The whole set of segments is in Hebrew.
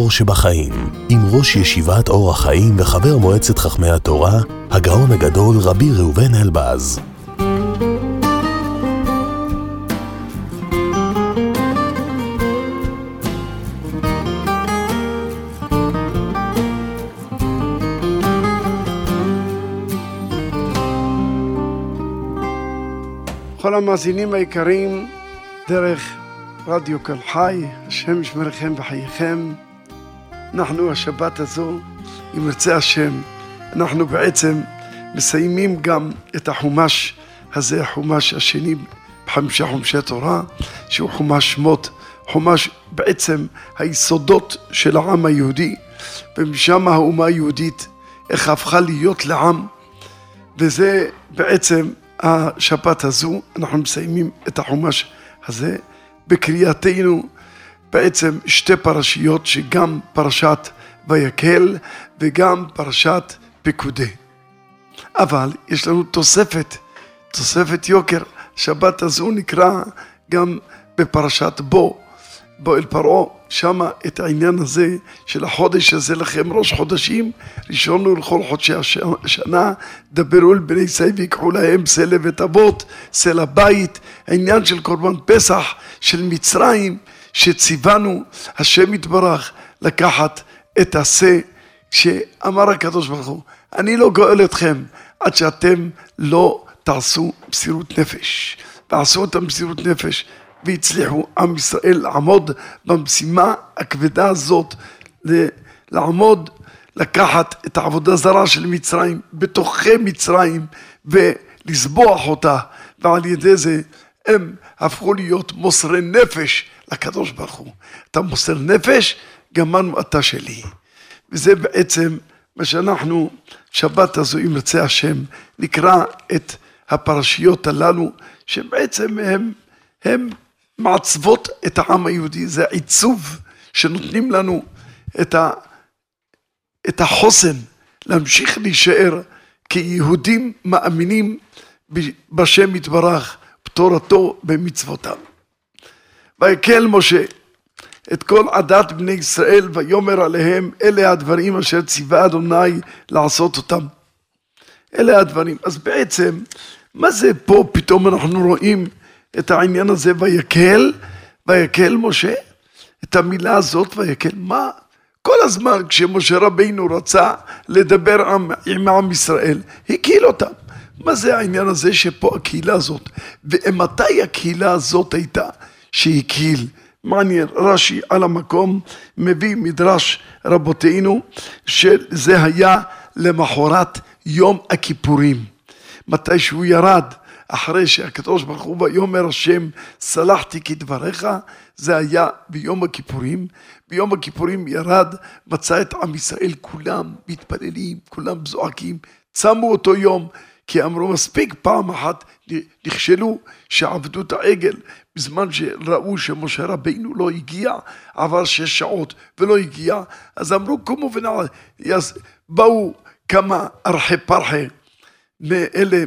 האור שבחיים, עם ראש ישיבת אור החיים וחבר מועצת חכמי התורה, הגאון הגדול רבי ראובן אלבז. כל המאזינים היקרים דרך רדיו קול חי, השם ישמרכם וחייכם. אנחנו השבת הזו, אם ירצה השם, אנחנו בעצם מסיימים גם את החומש הזה, החומש השני בחמישה חומשי תורה, שהוא חומש שמות, חומש בעצם היסודות של העם היהודי, ומשם האומה היהודית איך הפכה להיות לעם, וזה בעצם השבת הזו. אנחנו מסיימים את החומש הזה בקריאתנו בעצם שתי פרשיות, שגם פרשת ויקהל וגם פרשת פקודי. אבל יש לנו תוספת יוקר. שבת הזו נקרא גם בפרשת בו אל פרעה, שמה את העניין הזה של החודש הזה לכם ראש חודשים, ראשון הוא לכל חודשי השנה, דברו אל בני ישראל ויקחו להם שא לבית אבות, שא לבית, העניין של קורבן פסח של מצרים, שציוונו השם יתברך לקחת את השא, שאמר הקדוש ברוך הוא, אני לא גואל אתכם עד שאתם לא תעשו מסירות נפש, ועשו את המסירות נפש, והצליחו עם ישראל לעמוד במשימה הכבדה הזאת, לעמוד, לקחת את העבודה זרה של מצרים בתוכי מצרים ולסבוח אותה, ועל ידי זה הם הפכו להיות מוסרי נפש לקדוש ברוך הוא. אתה מוסר נפש, גמרנו אתה שלי. וזה בעצם מה שאנחנו שבת הזו אם ירצה השם נקרא את הפרשיות הללו, שבעצם הם מעצבות את העם היהודי. זה עיצוב שנותנים לנו את החוסן להמשיך להישאר כיהודים מאמינים בשם יתברך, בתורתו, במצוותיו. ויקהל משה את כל עדת בני ישראל ויאמר עליהם, אלה הדברים אשר ציווה אדוני לעשות אותם. אלה הדברים. אז בעצם מה זה פה פתאום אנחנו רואים את העניין הזה ויקהל משה, את המילה הזאת ויקהל? מה? כל הזמן כשמשה רבינו רצה לדבר עם עם ישראל, הקהיל אותם. מה זה העניין הזה שפה הקהילה הזאת? ומתי הקהילה הזאת הייתה שהקהיל? מעניין, רש"י על המקום מביא מדרש רבותינו שזה היה למחרת יום הכיפורים, מתי שהוא ירד אחרי שהקדוש ברוך הוא ויאמר השם סלחתי כדבריך, זה היה ביום הכיפורים. ביום הכיפורים ירד, מצא את עם ישראל כולם מתפללים, כולם זועקים, צמו אותו יום, כי אמרו מספיק, פעם אחת נכשלו שעבדו את העגל, בזמן שראו שמשה רבינו לא הגיע, עבר 6 שעות ולא הגיע, אז אמרו קומו ונעלה, באו כמה ארחי פרחי מאלה,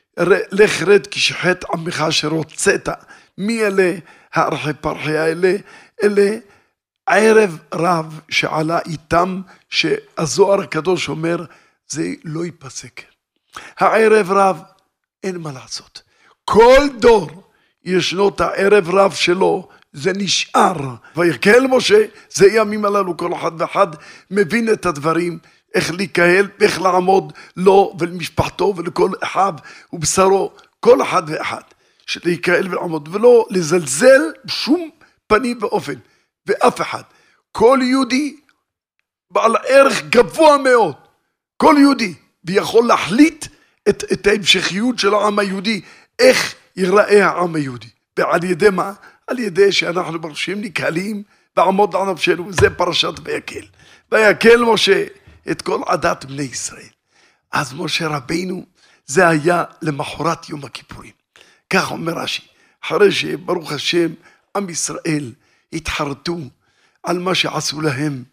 לך רד כי שחט עמך אשר הוצאת. מי אלה הארחי פרחי האלה? אלה ערב רב שעלה איתם, שהזוהר הקדוש אומר זה לא ייפסק. הערב רב אין מה לעשות, כל דור ישנו את הערב רב שלו, זה נשאר. ויקהל משה, זה ימים הללו, כל אחד ואחד מבין את הדברים, איך להיקהל ואיך לעמוד לו ולמשפחתו ולכל אחד ובשרו, כל אחד ואחד שלהיקהל ולעמוד ולא לזלזל בשום פנים ואופן ואף אחד. כל יהודי בעל ערך גבוה מאוד, כל יהודי, ויכול להחליט את ההמשכיות של העם היהודי, איך ייראה העם היהודי. ועל ידי מה? על ידי שאנחנו מרשים נקהלים ועמוד על נפשנו. זה פרשת ויקהל. ויקהל משה את כל עדת בני ישראל. אז משה רבינו זה היה למחרת יום הכיפורים. כך אומר רש"י, אחרי שברוך השם עם ישראל התחרטו על מה שעשו להם,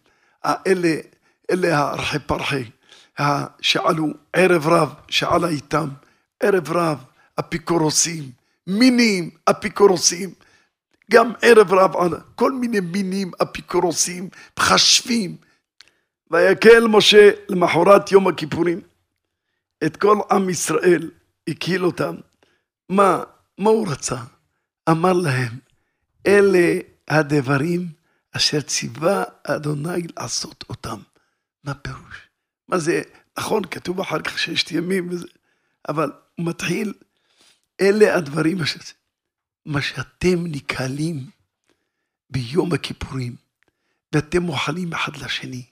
אלה הארחי פרחי שעלו, ערב רב שעלה איתם, ערב רב אפיקורוסים, מינים אפיקורוסים, גם ערב רב ענה, כל מיני מינים אפיקורוסים, מחשבים. ויקהל משה למחרת יום הכיפורים, את כל עם ישראל, הקהיל אותם. מה הוא רצה? אמר להם, אלה הדברים אשר ציווה אדוני לעשות אותם. מה פירוש? מה זה? נכון, כתוב אחר כך 6 ימים וזה, אבל הוא מתחיל, אלה הדברים אשר, מה שאתם נקהלים ביום הכיפורים, ואתם מוחלים אחד לשני,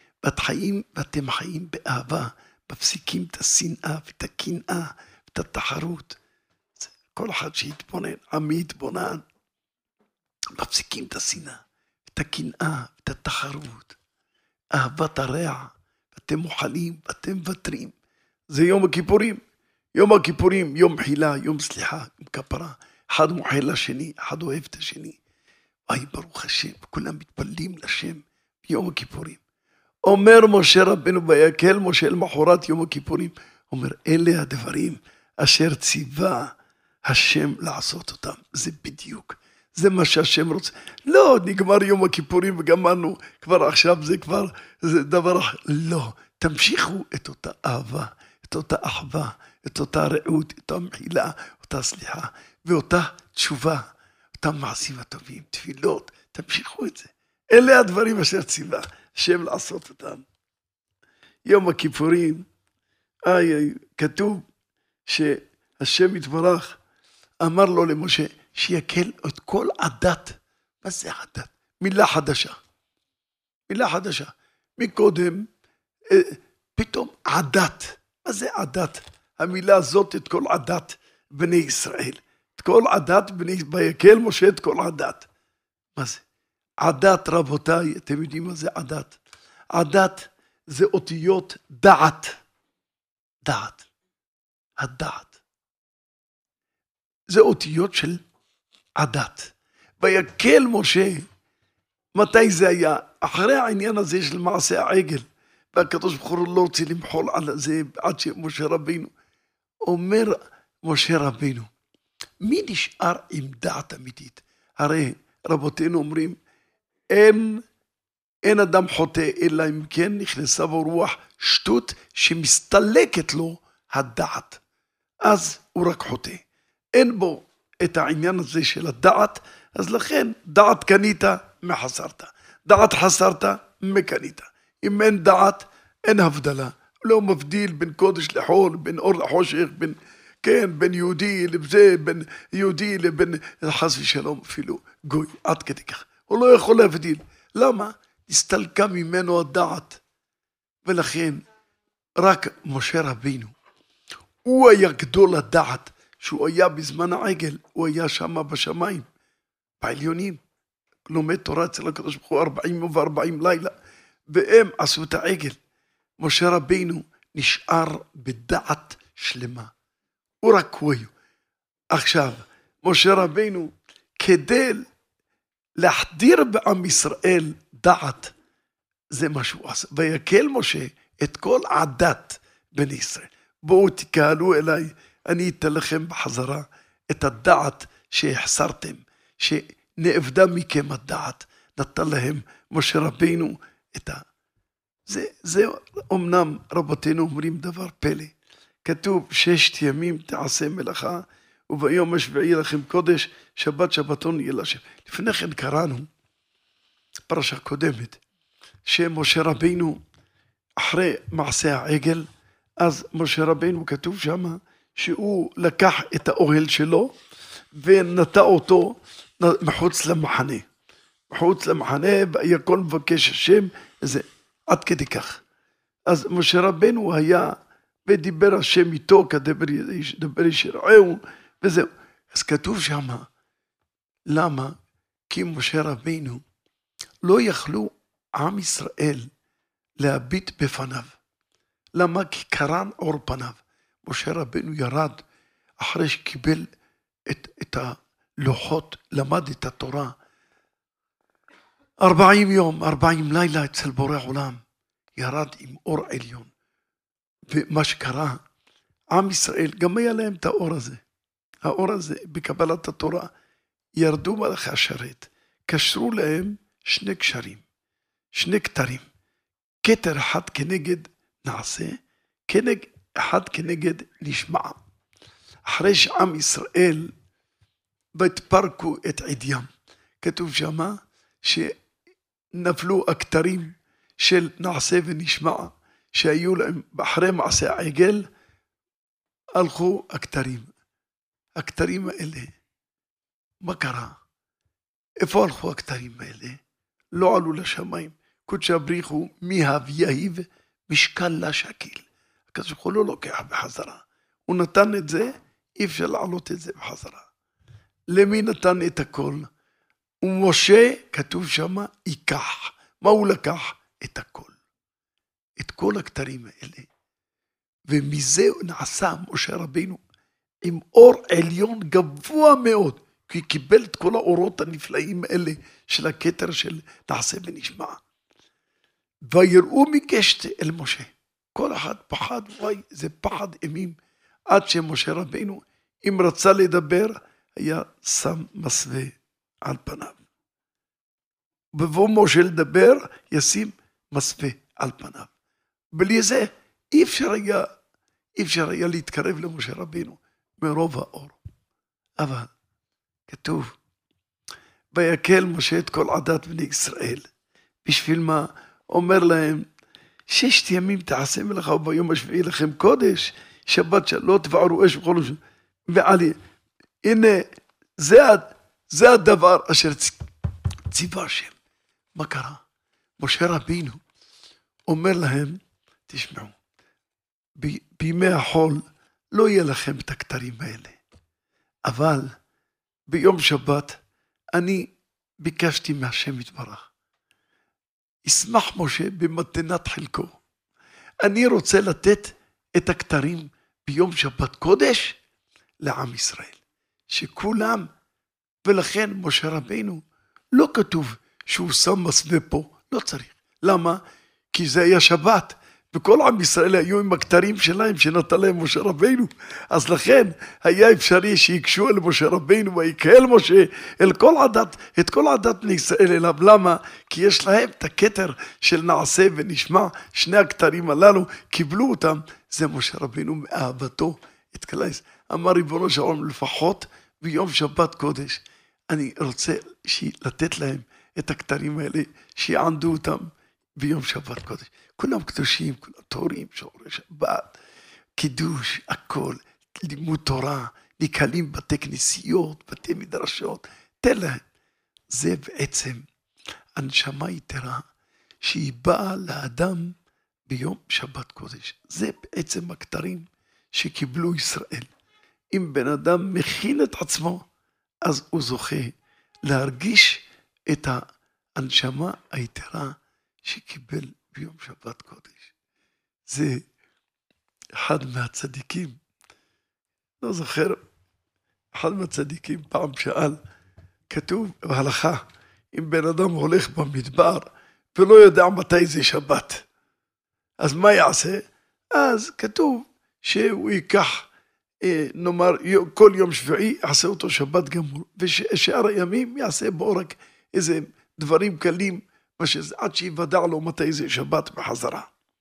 ואתם חיים באהבה, מפסיקים את השנאה ואת הקנאה ואת התחרות. כל אחד שיתבונן, עמי יתבונן, מפסיקים את השנאה, את הקנאה, את התחרות, אהבת הרע, ואתם מוחלים, ואתם מוותרים. זה יום הכיפורים. יום הכיפורים, יום מחילה, יום סליחה, יום כפרה. אחד מוחל לשני, אחד אוהב את השני. ואי ברוך השם, כולם מתפללים לשם ביום הכיפורים. אומר משה רבנו, ויקהל משה למחרת יום הכיפורים, אומר, אלה הדברים אשר ציווה השם לעשות אותם. זה בדיוק. זה מה שהשם רוצה. לא, נגמר יום הכיפורים וגמרנו, כבר עכשיו זה דבר אחר. לא, תמשיכו את אותה אהבה, את אותה אחווה, את אותה רעות, את אותה מחילה, אותה סליחה, ואותה תשובה, אותם מעשים הטובים, תפילות, תמשיכו את זה. אלה הדברים אשר ציווה השם לעשות אותם. יום הכיפורים, כתוב שהשם יתברך, אמר לו למשה, שיקל את כל הדת. מה זה הדת? מילה חדשה. מילה חדשה. מקודם, פתאום עדת. מה זה עדת? המילה הזאת, את כל עדת בני ישראל. את כל עדת בני, ויקל משה את כל עדת. מה זה? עדת, רבותיי, אתם יודעים מה זה עדת? עדת זה אותיות דעת. דעת. הדעת. זה אותיות של עדת. ויקל משה, מתי זה היה? אחרי העניין הזה של מעשה העגל, והקדוש ברוך הוא לא רוצה למחול על זה עד שמשה רבינו. אומר משה רבינו, מי נשאר עם דעת אמיתית? הרי רבותינו אומרים, אין אדם חוטא, אלא אם כן נכנסה בו רוח שטות שמסתלקת לו הדעת. אז הוא רק חוטא. אין בו את העניין הזה של הדעת, אז לכן דעת קנית, מחסרת. דעת חסרת, מקנית. אם אין דעת, אין הבדלה. לא מבדיל בין קודש לחול, בין אור לחושך, בין יהודי לזה, בין יהודי לבין חס ושלום אפילו גוי, עד כדי כך. הוא לא יכול להבדיל. למה? הסתלקה ממנו הדעת. ולכן, רק משה רבינו, הוא היה גדול הדעת, שהוא היה בזמן העגל, הוא היה שם בשמיים, בעליונים, לומד תורה אצל הקדוש ברוך הוא 40 יום ו40 לילה, והם עשו את העגל. משה רבינו נשאר בדעת שלמה. הוא רק הוא היו. עכשיו, משה רבינו, כדי להחדיר בעם ישראל דעת, זה מה שהוא עשה. ויקל משה את כל עדת בני ישראל. בואו תקהלו אליי, אני אתן לכם בחזרה את הדעת שהחסרתם, שנאבדה מכם הדעת, נתן להם משה רבינו את זה אומנם רבותינו אומרים דבר פלא, כתוב 6 ימים תעשה מלאכה, וביום השביעי לכם קודש, שבת שבתון יהיה להשם. לפני כן קראנו, פרשה קודמת, שמשה רבינו, אחרי מעשה העגל, אז משה רבינו כתוב שם, שהוא לקח את האוהל שלו, ונטע אותו מחוץ למחנה. מחוץ למחנה, ויקול מבקש השם, זה עד כדי כך. אז משה רבינו היה, ודיבר השם איתו, כדבר ישרעהו, וזהו. אז כתוב שם, למה? כי משה רבינו, לא יכלו עם ישראל להביט בפניו. למה? כי קרן אור פניו. משה רבינו ירד, אחרי שקיבל את הלוחות, למד את התורה, 40 יום, 40 לילה אצל בורא עולם, ירד עם אור עליון. ומה שקרה, עם ישראל, גם היה להם את האור הזה. האור הזה בקבלת התורה, ירדו מלאכי השרת, קשרו להם שני קשרים, שני כתרים, כתר אחד כנגד נעשה, אחד כנגד נשמע. אחרי שעם ישראל והתפרקו את עדיים, כתוב שמה שנפלו הכתרים של נעשה ונשמע, שהיו להם אחרי מעשה העגל, הלכו הכתרים. הכתרים האלה, מה קרה? איפה הלכו הכתרים האלה? לא עלו לשמיים. קודש הבריחו מהוויהיב משקל לה שקיל. הקדוש ברוך הוא לא לוקח בחזרה. הוא נתן את זה, אי אפשר לעלות את זה בחזרה. למי נתן את הכל? ומשה, כתוב שמה, ייקח. מה הוא לקח? את הכל. את כל הכתרים האלה. ומזה נעשה משה רבינו עם אור עליון גבוה מאוד, כי קיבל את כל האורות הנפלאים האלה של הכתר של נעשה ונשמע. ויראו מקשת אל משה. כל אחד פחד, וואי, זה פחד אימים, עד שמשה רבינו, אם רצה לדבר, היה שם מסווה על פניו. בבוא משה לדבר, ישים מסווה על פניו. בלי זה אי אפשר היה להתקרב למשה רבינו מרוב האור. אבל כתוב, ויקל משה את כל עדת בני ישראל. בשביל מה? אומר להם, 6 ימים תעשה מלאכה וביום השביעי לכם קודש, שבת שלא תבערו אש וכל אש. ועלי, הנה, זה הדבר אשר ציווה השם. מה קרה? משה רבינו אומר להם, תשמעו, בימי החול לא יהיה לכם את הכתרים האלה, אבל ביום שבת אני ביקשתי מהשם יתברך, ישמח משה במתנת חלקו, אני רוצה לתת את הכתרים ביום שבת קודש לעם ישראל, שכולם, ולכן משה רבינו לא כתוב שהוא שם מסווה פה, לא צריך. למה? כי זה היה שבת, וכל עם ישראל היו עם הכתרים שלהם שנתן להם משה רבינו, אז לכן היה אפשרי שיקשו אל משה רבינו, ויקהל משה אל כל עדת, את כל עדת בני ישראל אליו. למה? כי יש להם את הכתר של נעשה ונשמע, שני הכתרים הללו, קיבלו אותם, זה משה רבינו מאהבתו את כל ישראל. אמר ריבונו של עולם, לפחות ביום שבת קודש, אני רוצה לתת להם את הכתרים האלה, שיענדו אותם ביום שבת קודש. כולם קדושים, כולם תורים, שומרי שבת, קידוש, הכל, לימוד תורה, נקהלים בתי כנסיות, בתי מדרשות, תן להם. זה בעצם הנשמה יתרה, שהיא באה לאדם ביום שבת קודש. זה בעצם הכתרים שקיבלו ישראל. אם בן אדם מכין את עצמו, אז הוא זוכה להרגיש את הנשמה היתרה שקיבל ביום שבת קודש. זה אחד מהצדיקים, לא זוכר, אחד מהצדיקים פעם שאל, כתוב בהלכה, אם בן אדם הולך במדבר ולא יודע מתי זה שבת, אז מה יעשה? אז כתוב שהוא ייקח, נאמר, כל יום שביעי יעשה אותו שבת גמור, ושאר הימים יעשה בו רק איזה דברים קלים, עד שיוודע לו מתי זה שבת בחזרה.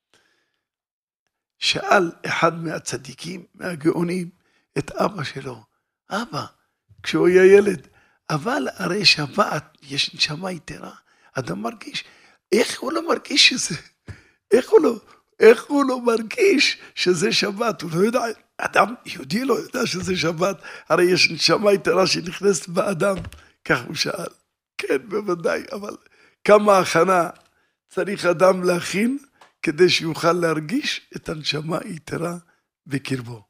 שאל אחד מהצדיקים, מהגאונים, את אבא שלו, אבא, כשהוא היה ילד, אבל הרי שבת יש נשמה יתרה, אדם מרגיש, איך הוא לא מרגיש שזה, איך הוא לא מרגיש שזה שבת, הוא לא יודע, אדם יהודי לא יודע שזה שבת, הרי יש נשמה יתרה שנכנסת באדם, כך הוא שאל. כן, בוודאי, אבל כמה הכנה צריך אדם להכין, כדי שיוכל להרגיש את הנשמה היתרה בקרבו.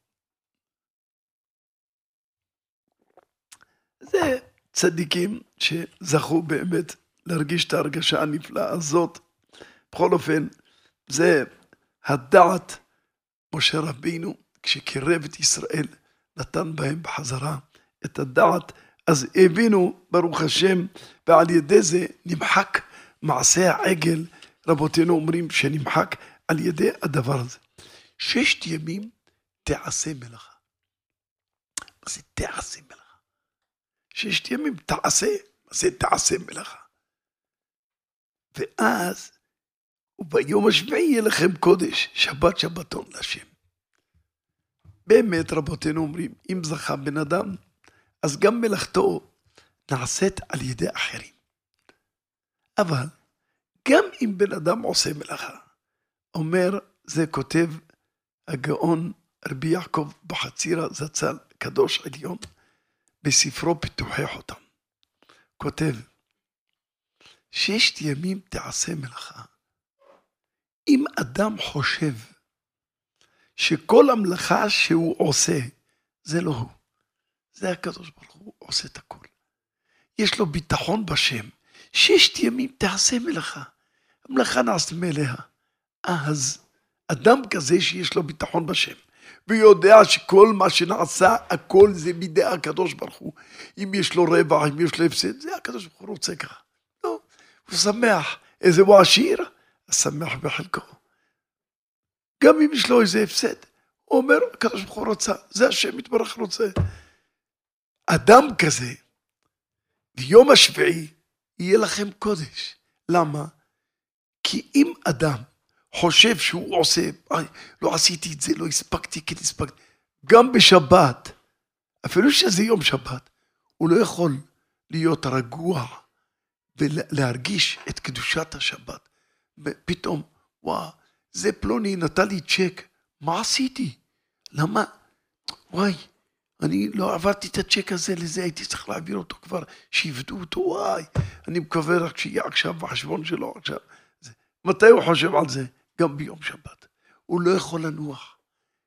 זה צדיקים שזכו באמת להרגיש את ההרגשה הנפלאה הזאת. בכל אופן, זה הדעת משה רבינו, כשקירב את ישראל, נתן בהם בחזרה את הדעת, אז הבינו ברוך השם, ועל ידי זה נמחק מעשה העגל, רבותינו אומרים שנמחק על ידי הדבר הזה. 6 ימים תעשה מלאכה. מה זה תעשה מלאכה? 6 ימים תעשה, מה זה תעשה מלאכה? ואז, וביום השביעי יהיה לכם קודש, שבת שבתון להשם. באמת רבותינו אומרים, אם זכה בן אדם, אז גם מלאכתו נעשית על ידי אחרים. אבל, גם אם בן אדם עושה מלאכה, אומר, זה כותב הגאון רבי יעקב בחצירה זצ"ל, קדוש עליון, בספרו פיתוחי חותם. כותב, 6 ימים תעשה מלאכה. אם אדם חושב שכל המלאכה שהוא עושה, זה לא הוא. זה הקדוש ברוך הוא עושה את הכל. יש לו ביטחון בשם. 6 ימים תעשה מלאכה. המלאכה נעשית מאליה. אז אדם כזה שיש לו ביטחון בשם, ויודע שכל מה שנעשה, הכל זה בידי הקדוש ברוך הוא. אם יש לו רווח, אם יש לו הפסד, זה הקדוש ברוך הוא רוצה ככה. לא, הוא שמח. איזה הוא עשיר? שמח בחלקו. גם אם יש לו איזה הפסד, הוא אומר, הקדוש ברוך הוא רוצה, זה השם יתברך רוצה. אדם כזה, ביום השביעי, יהיה לכם קודש. למה? כי אם אדם חושב שהוא עושה, לא עשיתי את זה, לא הספקתי, כן הספקתי, גם בשבת, אפילו שזה יום שבת, הוא לא יכול להיות רגוע, ולהרגיש את קדושת השבת. ופתאום, וואו, זה פלוני נתן לי צ'ק, מה עשיתי? למה? וואי, אני לא עברתי את הצ'ק הזה לזה, הייתי צריך להעביר אותו כבר, שיבדו אותו, וואי, אני מקווה רק שיהיה עכשיו בחשבון שלו עכשיו. מתי הוא חושב על זה? גם ביום שבת. הוא לא יכול לנוח.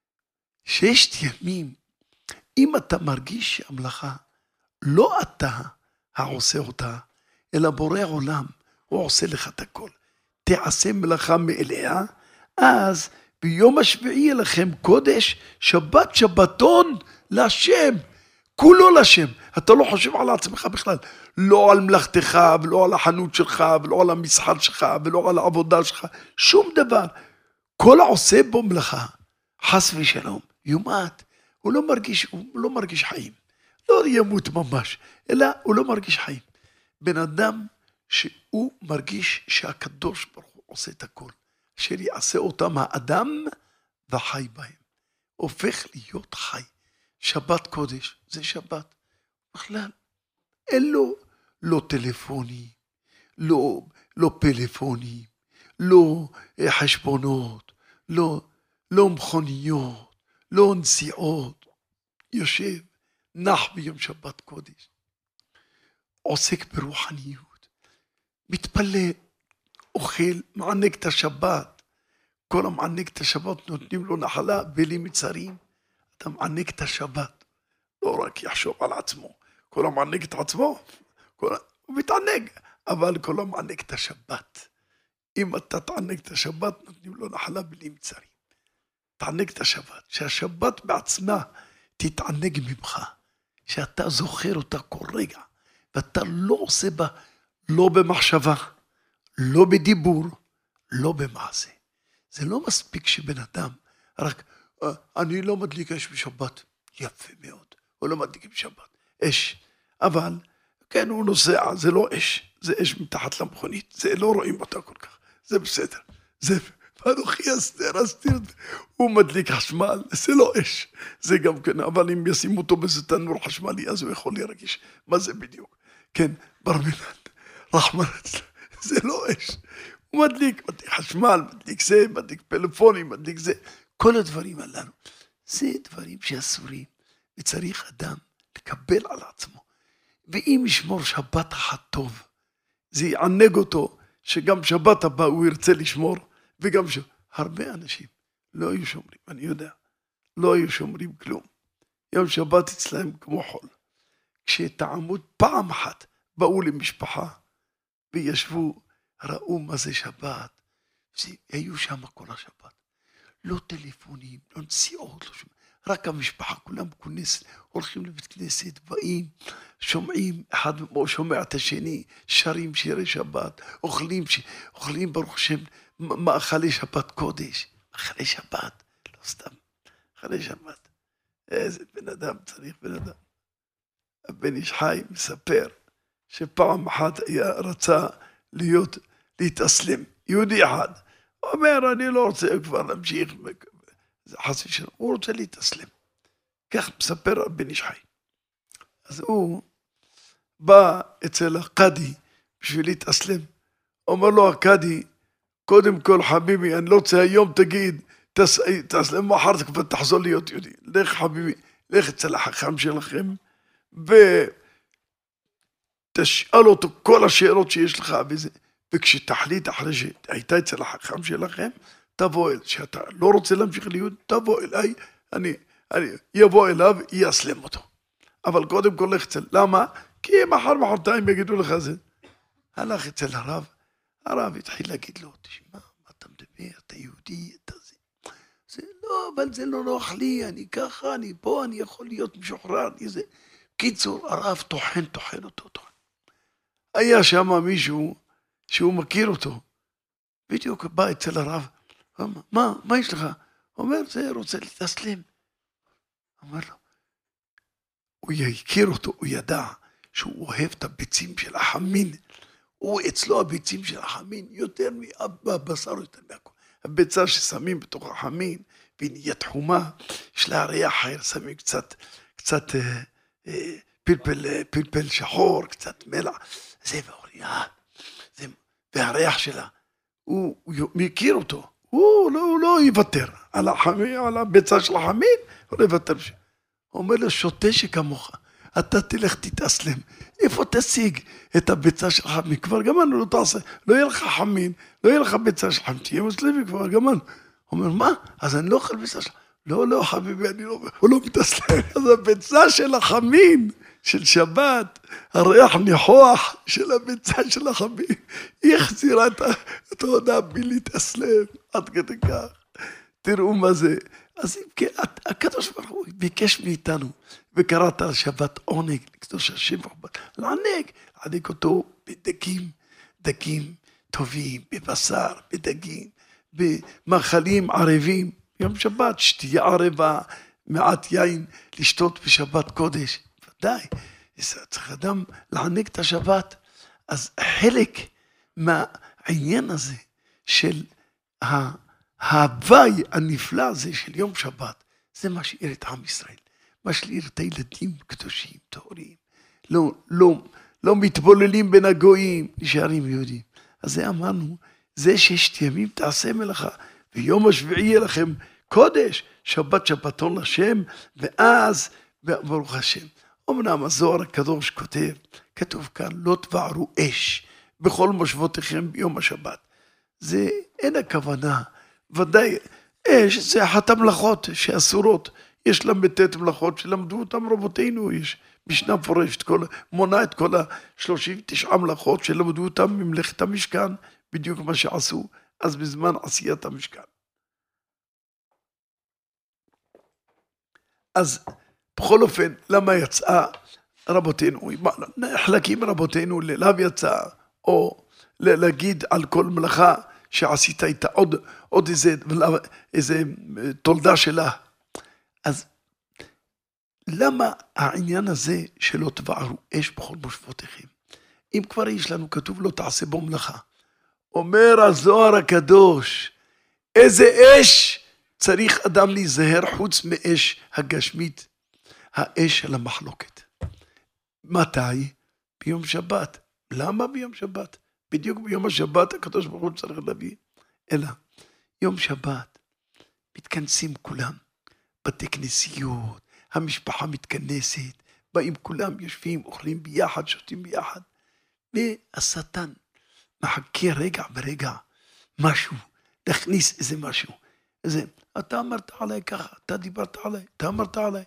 6 ימים, אם אתה מרגיש שהמלאכה, לא אתה העושה אותה, אלא בורא עולם, הוא עושה לך את הכל. תעשה מלאכה מאליה, אז ביום השביעי יהיה לכם קודש, שבת שבתון להשם, כולו להשם. אתה לא חושב על עצמך בכלל, לא על מלאכתך, ולא על החנות שלך, ולא על המסחר שלך, ולא על העבודה שלך, שום דבר. כל העושה בו מלאכה, חס ושלום, יומת, הוא לא מרגיש חיים. לא ימות ממש, אלא הוא לא מרגיש חיים. בן אדם שהוא מרגיש שהקדוש ברוך הוא עושה את הכל, אשר יעשה אותם האדם וחי בהם. הופך להיות חי. שבת קודש, זה שבת. בכלל, אין לו לא טלפוני, לא פלאפוני, לא חשבונות, לא מכוניות, לא נסיעות. יושב, נח ביום שבת קודש. עוסק ברוחניות. מתפלל, אוכל, מענק את השבת. כל המענק את השבת נותנים לו נחלה בלי מצרים. אתה מענק את השבת. לא רק יחשוב על עצמו. כל המענק את עצמו, הוא מתענג. אבל כל המענק את השבת. אם אתה תענק את השבת, נותנים לו נחלה בלי מצרים. תענק את השבת. שהשבת בעצמה תתענג ממך. שאתה זוכר אותה כל רגע. ואתה לא עושה בה, לא במחשבה, לא בדיבור, לא במעשה. זה לא מספיק שבן אדם, רק, אני לא מדליק אש בשבת. יפה מאוד, הוא לא מדליק בשבת. אש. אבל, כן, הוא נוסע, זה לא אש. זה אש מתחת למכונית. זה לא רואים אותה כל כך. זה בסדר. זה, ואנוכי אסתר, הוא מדליק חשמל, זה לא אש. זה גם כן, אבל אם ישימו אותו באיזה תנור חשמלי, אז הוא יכול להרגיש מה זה בדיוק. כן, בר מינן, רחמן, זה לא אש. הוא מדליק חשמל, מדליק זה, מדליק פלאפונים, מדליק זה. כל הדברים הללו, זה דברים שאסורים, וצריך אדם לקבל על עצמו. ואם ישמור שבת אחת טוב, זה יענג אותו, שגם שבת הבא הוא ירצה לשמור, וגם הרבה אנשים לא היו שומרים, אני יודע, לא היו שומרים כלום. יום שבת אצלהם כמו חול. כשתעמוד פעם אחת, באו למשפחה, וישבו, ראו מה זה שבת, היו שם כל השבת. לא טלפונים, לא נסיעות, לא שום, רק המשפחה, כולם כונס, הולכים לבית כנסת, באים, שומעים, אחד שומע את השני, שרים שירי שבת, אוכלים ברוך השם, מאכלי שבת קודש, מאכלי שבת, לא סתם, מאכלי שבת. איזה בן אדם צריך בן אדם. הבן איש חי מספר שפעם אחת רצה להתאסלם, יהודי אחד, הוא אומר אני לא רוצה כבר להמשיך, זה חצי שנה, הוא רוצה להתאסלם, כך מספר הבן איש חי. אז הוא בא אצל הקאדי בשביל להתאסלם, אומר לו הקאדי, קודם כל חביבי, אני לא רוצה היום תגיד, תאסלם מחר כבר תחזור להיות יהודי, לך חביבי, לך אצל החכם שלכם, ותשאל אותו כל השאלות שיש לך וזה, וכשתחליט אחרי שהייתה אצל החכם שלכם, תבוא אל, שאתה לא רוצה להמשיך להיות, תבוא אליי, אני יבוא אליו, יאסלם אותו. אבל קודם כל לך אצל, למה? כי מחרתיים יגידו לך זה. הלך אצל הרב התחיל להגיד לו, תשמע, מה אתה מדבר, אתה יהודי, אתה זה. זה לא, אבל זה לא נוח לי, אני ככה, אני פה, אני יכול להיות משוחרר, זה. קיצור, הרב טוחן אותו. היה שם מישהו שהוא מכיר אותו. בדיוק בא אצל הרב, מה יש לך? אומר, זה רוצה להתאסלם. אמר לו, הוא הכיר אותו, הוא ידע שהוא אוהב את הביצים של החמין. הוא אצלו הביצים של החמין יותר מהבשר, יותר מהכל. הביצה ששמים בתוך החמין, והיא נהיה תחומה, יש לה ריח אחר, שמים קצת פלפל שחור, קצת מלח, זה והריח שלה, הוא מכיר אותו, הוא לא יוותר על הביצה של החמין, הוא לא יוותר. הוא אומר לו, שוטה שכמוך, אתה תלך תתאסלם, איפה תשיג את הביצה של חמין? כבר גמרנו, לא תעשה, לא יהיה לך חמין, לא יהיה לך ביצה של חמין, תהיה מוסלמי, כבר גמרנו. הוא אומר, מה? אז אני לא אוכל ביצה של חמין. לא, חביבי, הוא לא מתאסלם. אז הביצה של החמין, של שבת, הריח ניחוח של הביצה של החמין, היא החזירה את ההודעה בלי להתאסלם, עד כדי כך. תראו מה זה. אז אם כן, הקדוש ברוך הוא ביקש מאיתנו, וקראת על שבת עונג, לקדוש השם וחבל, לענג אותו בדגים טובים, בבשר, בדגים, במאכלים ערבים, יום שבת, שתייה ערבה, מעט יין, לשתות בשבת קודש, ודאי, צריך אדם לענג את השבת. אז חלק מהעניין הזה של ההווי הנפלא הזה של יום שבת, זה משאיר את עם ישראל, משאיר את הילדים קדושים, טהורים, לא מתבוללים בין הגויים, נשארים יהודים. אז זה אמרנו, זה 6 ימים תעשה מלאכה, ויום השביעי יהיה לכם קודש, שבת שבתון לשם, ואז ברוך השם. אמנם הזוהר הקדוש כתוב כאן, לא תבערו אש בכל מושבותיכם ביום השבת. זה אין הכוונה, ודאי אש זה אחת המלאכות שאסורות, יש ל"ט מלאכות שלמדו אותם רבותינו, יש משנה מפורשת, מונה את כל 39 מלאכות שלמדו אותם ממלאכת המשכן, בדיוק מה שעשו אז בזמן עשיית המשכן. אז בכל אופן, למה יצאה רבותינו, נחלקים רבותינו ללאו יצא, או להגיד על כל מלאכה שעשית איתה עוד איזה תולדה שלה. אז למה העניין הזה שלא תבערו אש בכל מושבותיכם? אם כבר יש לנו כתוב לא תעשה בו מלאכה. אומר הזוהר הקדוש, איזה אש צריך אדם להיזהר חוץ מאש הגשמית, האש של המחלוקת. מתי? ביום שבת. למה ביום שבת? בדיוק ביום השבת הקדוש ברוך הוא צריך להביא. אלא, יום שבת, מתכנסים כולם, בתי כנסיות, המשפחה מתכנסת, באים כולם, יושבים, אוכלים ביחד, שותים ביחד, והשטן מחכה רגע ברגע משהו, להכניס איזה משהו. איזה, אתה אמרת עליי ככה, אתה דיברת עליי, אתה אמרת עליי.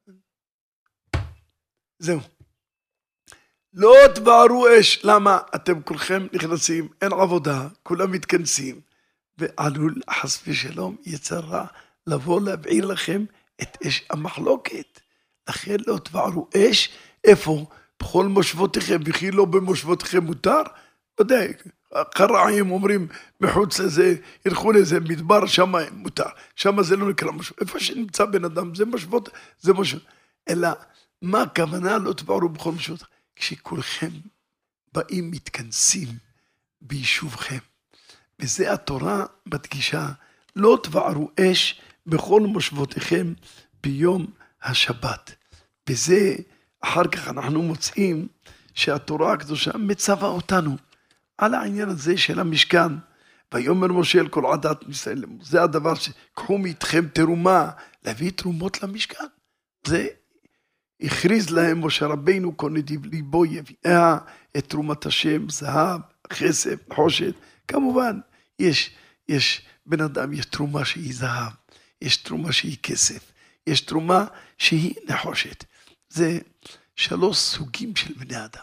זהו. לא תבערו אש. למה? אתם כולכם נכנסים, אין עבודה, כולם מתכנסים, ועלול חס ושלום יצר רע לבוא להבעיר לכם את אש המחלוקת. לכן לא תבערו אש. איפה? בכל מושבותיכם, וכי לא במושבותיכם מותר? ודאי, קרעים אומרים מחוץ לזה, ילכו לזה מדבר, שמה מותר, שמה זה לא נקרא משהו. איפה שנמצא בן אדם, זה מושבות, זה משהו. אלא מה הכוונה לא תבערו בכל מושבותיכם? כשכולכם באים מתכנסים ביישובכם. וזה התורה מדגישה, לא תבערו אש בכל מושבותיכם ביום השבת. וזה אחר כך אנחנו מוצאים שהתורה הקדושה מצווה אותנו על העניין הזה של המשכן. ויאמר משה אל כל עדת ישראל, זה הדבר שקחו מאיתכם תרומה, להביא תרומות למשכן. זה הכריז להם משה רבינו, כל נדיב ליבו יביאה את תרומת השם, זהב, כסף, נחושת. כמובן, יש בן אדם, יש תרומה שהיא זהב, יש תרומה שהיא כסף, יש תרומה שהיא נחושת. זה 3 סוגים של בני אדם.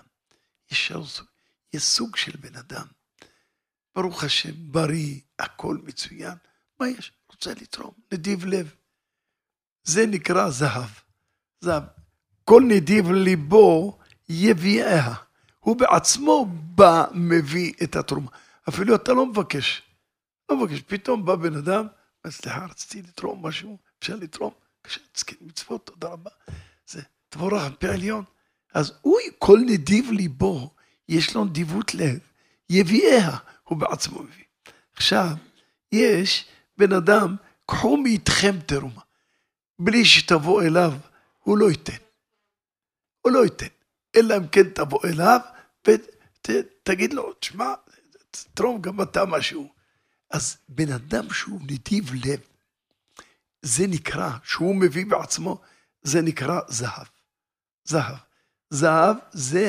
יש סוג של בן אדם. ברוך השם, בריא, הכל מצוין. מה יש? רוצה לתרום, נדיב לב. זה נקרא זהב. זהב. כל נדיב ליבו יביאה. הוא בעצמו בא, מביא את התרומה. אפילו אתה לא מבקש. לא מבקש. פתאום בא בן אדם, סליחה, רציתי לתרום משהו, אפשר לתרום. כשתזכיר מצוות, תודה רבה. זה תבורך על פי עליון. אז כל נדיב ליבו, יש לו נדיבות לב. יביאה, הוא בעצמו מביא. עכשיו, יש בן אדם, קחו מאיתכם תרומה. בלי שתבוא אליו, הוא לא ייתן. הוא לא ייתן. אלא אם כן תבוא אליו, ותגיד לו, תשמע, תרום גם אתה משהו. אז בן אדם שהוא נדיב לב, זה נקרא, שהוא מביא בעצמו, זה נקרא זהב. זהב. זהב זה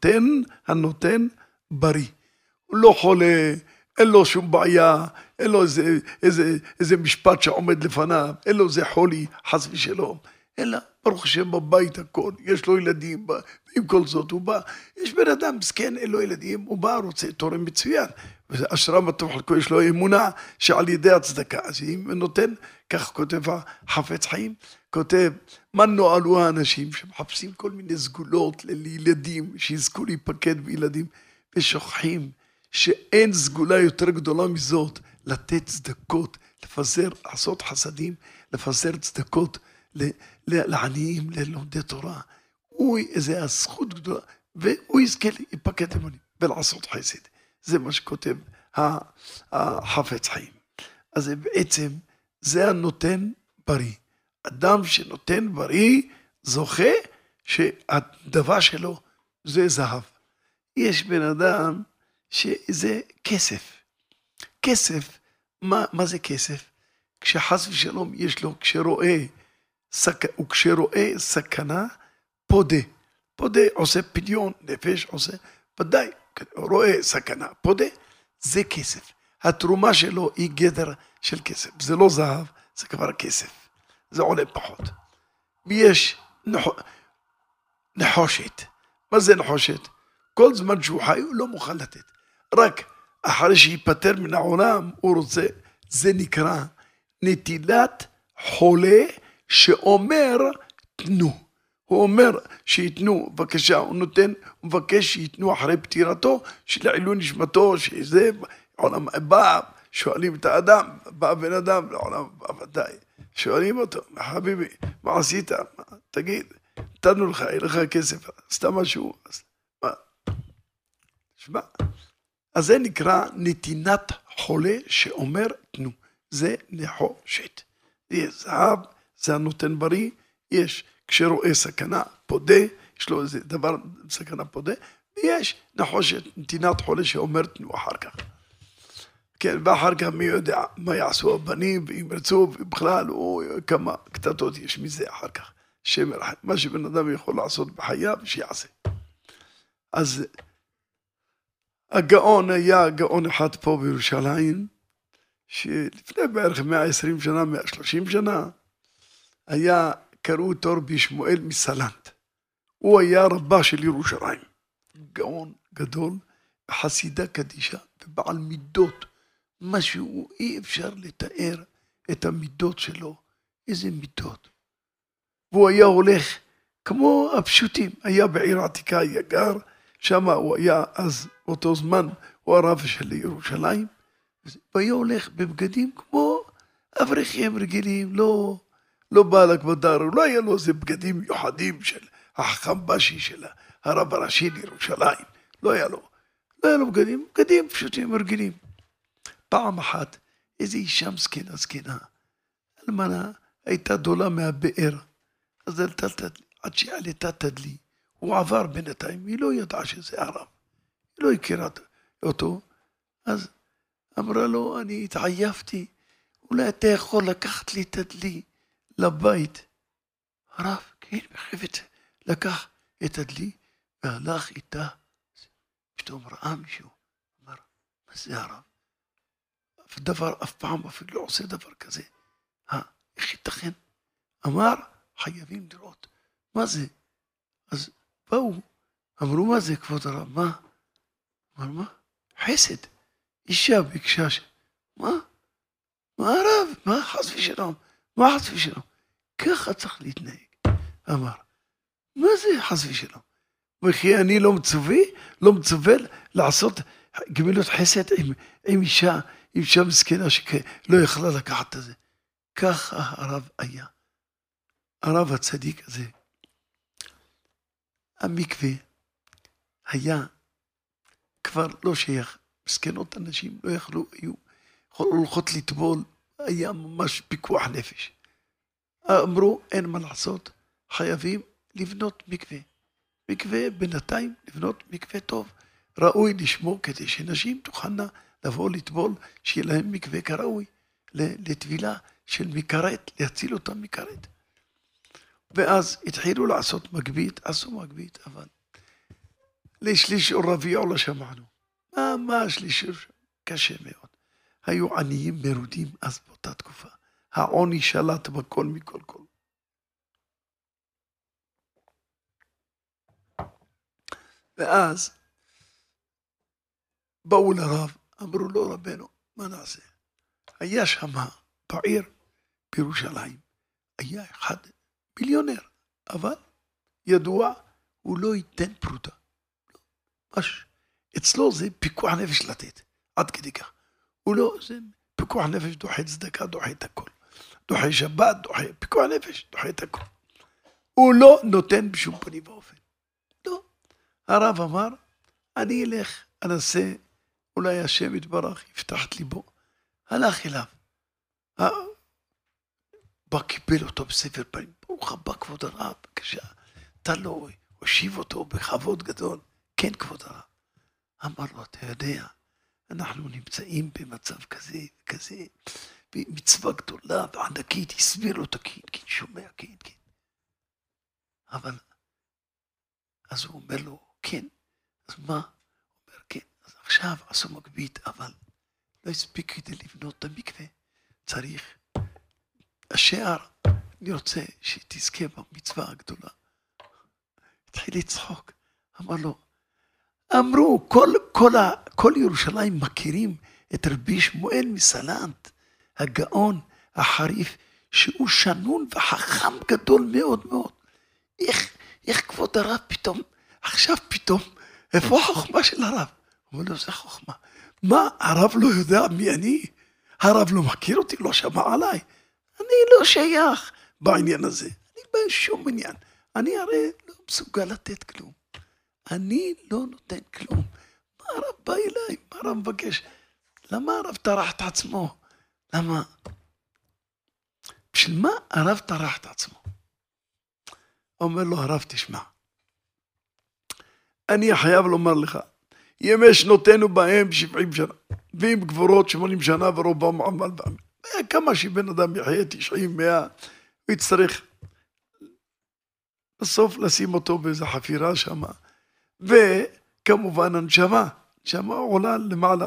הנותן בריא. הוא לא חולה, אין לו שום בעיה, אין לו איזה משפט שעומד לפניו, אין לו איזה חולי, חס ושלום. אלא ברוך השם בבית הכל, יש לו ילדים, עם כל זאת הוא בא, יש בן אדם מסכן, אין לו ילדים, הוא בא, רוצה תורם מצוין, וזה אשרה בטוח חלקו, יש לו אמונה שעל ידי הצדקה, אז אם נותן, כך כותב החפץ חיים, כותב, מה נועלו האנשים שמחפשים כל מיני סגולות לילדים, שיזכו להיפקד בילדים, ושוכחים שאין סגולה יותר גדולה מזאת, לתת צדקות, לפזר, לעשות חסדים, לפזר צדקות, לעניים, ללומדי תורה. זה הזכות גדולה, והוא יזכה להיפקד אמונים, ולעשות חסד. זה מה שכותב החפץ חיים. אז בעצם, זה הנותן בריא. אדם שנותן בריא, זוכה שהדבר שלו זה זהב. יש בן אדם שזה כסף. כסף, מה זה כסף? כשחס ושלום יש לו, כשרואה סכנה, פודה. פודה עושה פדיון, נפש עושה, ודאי, רואה סכנה, פודה, זה כסף. התרומה שלו היא גדר של כסף. זה לא זהב, זה כבר כסף. זה עולה פחות. ויש נחושת. מה זה נחושת? כל זמן שהוא חי הוא לא מוכן לתת. רק אחרי שיפטר מן העולם הוא רוצה, זה נקרא נטילת חולה שאומר תנו. הוא אומר שיתנו, בבקשה, הוא נותן, הוא מבקש שיתנו אחרי פטירתו, שלעילו נשמתו, שזה עולם בא, שואלים את האדם, בא בן אדם לעולם, ודאי, שואלים אותו, חביבי, מה עשית? תגיד, נתנו לך, אין לך כסף, סתם משהו, אז מה? תשמע, אז זה נקרא נתינת חולה שאומר תנו, זה נחושת. זה זהב, זה הנותן בריא, יש כשרואה סכנה פודה, יש לו איזה דבר סכנה פודה, ויש נחושת, נתינת חולה שאומר תנו אחר כך. כן, ואחר כך מי יודע מה יעשו הבנים, ואם ירצו, ובכלל, או כמה קטטות יש מזה אחר כך. מה שבן אדם יכול לעשות בחייו, שיעשה. אז הגאון היה גאון אחד פה בירושלים, שלפני בערך 120 שנה, 130 שנה, היה, קראו אותו רבי שמואל מסלנט. הוא היה רבה של ירושלים. גאון גדול, חסידה קדישה, ובעל מידות. משהו אי אפשר לתאר את המידות שלו. איזה מידות. והוא היה הולך כמו הפשוטים. היה בעיר העתיקה, היה גר. שם הוא היה אז, באותו זמן, הוא הרב של ירושלים. והיה הולך בבגדים כמו אברכים רגילים, לא בעל הקבדר, לא היה לו איזה בגדים מיוחדים של החכם בשי של הרב הראשי לירושלים, לא היה לו בגדים פשוטים רגילים. פעם אחת, איזו אישה זקנה, אלמנה, הייתה דולה מהבאר, אז עד שעלתה תדלי, הוא עבר בינתיים, היא לא ידעה שזה הרב, היא לא הכירה אותו, אז אמרה לו, אני התעייפתי, אולי אתה יכול לקחת לי תדלי לבית. הרב, כן, בחפץ, לקח את הדלי והלך איתה. פתאום ראה מישהו, אמר, מה זה הרב? אף פעם אפילו לא עושה דבר כזה. איך ייתכן? אמר, חייבים לראות. מה זה? אז באו, אמרו, מה זה כבוד הרב? מה? אמר, מה? חסד. אישה ביקשה מה? מה הרב? מה חס ושלום? מה חס ושלום? ככה צריך להתנהג. אמר, מה זה חס ושלום? וכי אני לא מצווה לעשות גמילות חסד עם אישה מסכנה שלא יכלה לקחת את זה. ככה הרב היה. הרב הצדיק הזה, המקווה היה כבר לא שייך. מסכנות אנשים לא יכלו, היו הולכות לטבול, היה ממש פיקוח נפש. אמרו, אין מה לעשות, חייבים לבנות מקווה. מקווה בינתיים, לבנות מקווה טוב. ראוי לשמור כדי שנשים תוכלנה לבוא לטבול, שיהיה להם מקווה כראוי, לטבילה של מקרת, להציל אותם מקרת. ואז התחילו לעשות מגבית, עשו מגבית, אבל לשליש או רביע לא שמענו. מה השליש? קשה מאוד. היו עניים מרודים אז באותה תקופה. העוני שלט בכל מכל כל. ואז באו לרב, אמרו לו רבנו, מה נעשה? היה שם בעיר בירושלים, היה אחד מיליונר, אבל ידוע, הוא לא ייתן פרוטה. אצלו זה פיקוח נפש לתת, עד כדי כך. הוא לא, זה פיקוח נפש, דוחה צדקה, דוחה את הכל. דוחה שבת, פיקוח נפש, דוחה את הכל. הוא לא נותן בשום פנים ואופן. לא. הרב אמר, אני אלך, אנסה, אולי השם יתברך, יפתח את ליבו. הלך אליו. בא קיבל אותו בספר פעמים. ברוך הבא כבוד הרב, בבקשה. אתה לא הושיב אותו בכבוד גדול. כן כבוד הרב. אמר לו, אתה יודע, אנחנו נמצאים במצב כזה וכזה, במצווה גדולה וענקית, הסביר לו את כן, כן, שומע, כן, כן. אבל, אז הוא אומר לו, כן, אז מה? הוא אומר, כן, אז עכשיו עשו מגבית, אבל לא הספיק כדי לבנות את המקווה, צריך, השער, אני רוצה שתזכה במצווה הגדולה. התחיל לצחוק, אמר לו, אמרו, כל ירושלים מכירים את רבי שמואל מסלנט, הגאון, החריף, שהוא שנון וחכם גדול מאוד מאוד. איך כבוד הרב פתאום, עכשיו פתאום, איפה החוכמה של הרב? הוא אומר לו, זה חוכמה. מה, הרב לא יודע מי אני? הרב לא מכיר אותי, לא שמע עליי. אני לא שייך בעניין הזה. אני בשום עניין. אני הרי לא מסוגל לתת כלום. אני לא נותן כלום. מה הרב בא אליי? מה הרב מבקש? למה הרב טרח את עצמו? למה? בשביל מה הרב טרח את עצמו? אומר לו הרב, תשמע. אני חייב לומר לך, ימי שנותינו בהם 70 שנה, ועם גבורות 80 שנה ורובם עמל בעמל. כמה שבן אדם יחיה 90, 100, הוא יצטרך בסוף לשים אותו באיזו חפירה שם, וכמובן הנשמה עולה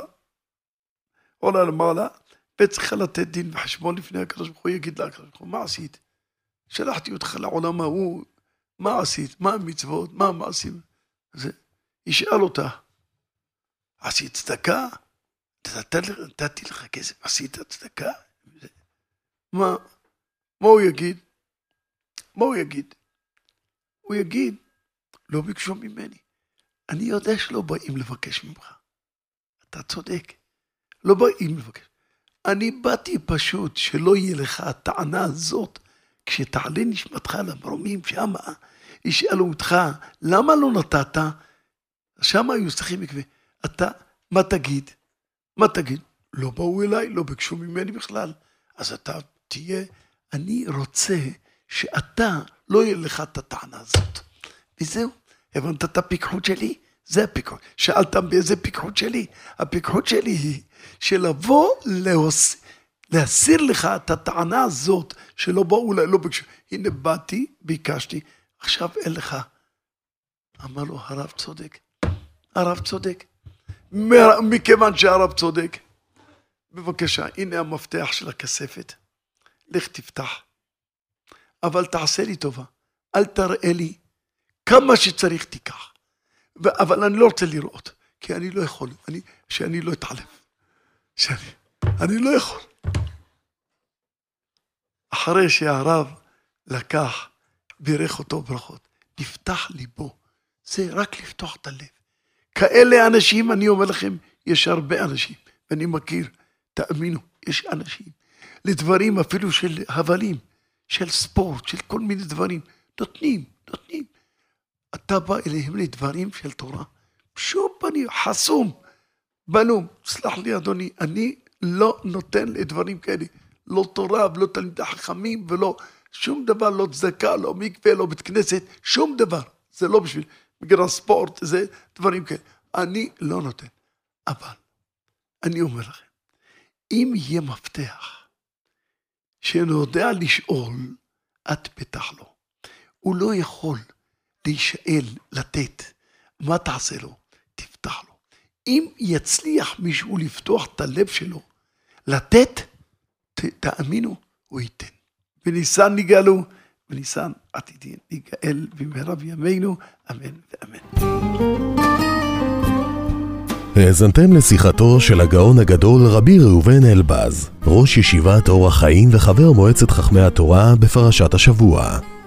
למעלה, וצריכה לתת דין וחשבון לפני הקדוש ברוך הוא, יגיד לה הקדוש ברוך הוא, מה עשית? שלחתי אותך לעולם ההוא, מה עשית? מה המצוות? מה המעשים? אז ישאל אותה, עשית צדקה? נתתי לך כסף, עשית צדקה? מה הוא יגיד? הוא יגיד, לא ביקשו ממני. אני יודע שלא באים לבקש ממך. אתה צודק. לא באים לבקש. אני באתי פשוט שלא יהיה לך הטענה הזאת, כשתעלה נשמתך למרומים שמה, ישאלו אותך, למה לא נתת? שם היו צריכים מקווה. אתה, מה תגיד? מה תגיד? לא באו אליי, לא ביקשו ממני בכלל. אז אתה תהיה, אני רוצה שאתה לא יהיה לך את הטענה הזאת. וזהו, הבנת את הפיקחות שלי? זה הפיקחות. שאלת באיזה פיקחות שלי? הפיקחות שלי היא שלבוא להסיר לך את הטענה הזאת שלא באו אליי, לא ביקשו. הנה באתי, ביקשתי, עכשיו אין לך. אמר לו, הרב צודק. הרב צודק. מכיוון שהרב צודק, בבקשה, הנה המפתח של הכספת. לך תפתח. אבל תעשה לי טובה. אל תראה לי כמה שצריך תיקח. אבל אני לא רוצה לראות, כי אני לא יכול. שאני לא אתעלם. אני לא יכול. אחרי שהרב לקח, בירך אותו ברכות, נפתח ליבו. זה רק לפתוח את הלב. כאלה אנשים, אני אומר לכם, יש הרבה אנשים, ואני מכיר, תאמינו, יש אנשים, לדברים אפילו של הבלים, של ספורט, של כל מיני דברים, נותנים. אתה בא אליהם לדברים של תורה, שוב אני חסום, בנו, סלח לי אדוני, אני לא נותן לדברים כאלה, לא תורה ולא תלמידי חכמים ולא שום דבר, לא צדקה, לא מקווה, לא בית כנסת, שום דבר, זה לא בשביל מגרש ספורט, זה דברים כאלה, אני לא נותן, אבל אני אומר לכם, אם יהיה מפתח שנודע לשאול, את פתח לו, הוא לא יכול להישאל, לתת, מה תעשה לו? תפתח לו. אם יצליח מישהו לפתוח את הלב שלו, לתת, תאמינו, הוא ייתן. בניסן נגאלו, בניסן עתידין נגאל במהרה בימינו, אמן ואמן. האזנתם לשיחתו של הגאון הגדול רבי ראובן אלבז, ראש ישיבת אור החיים וחבר מועצת חכמי התורה בפרשת השבוע.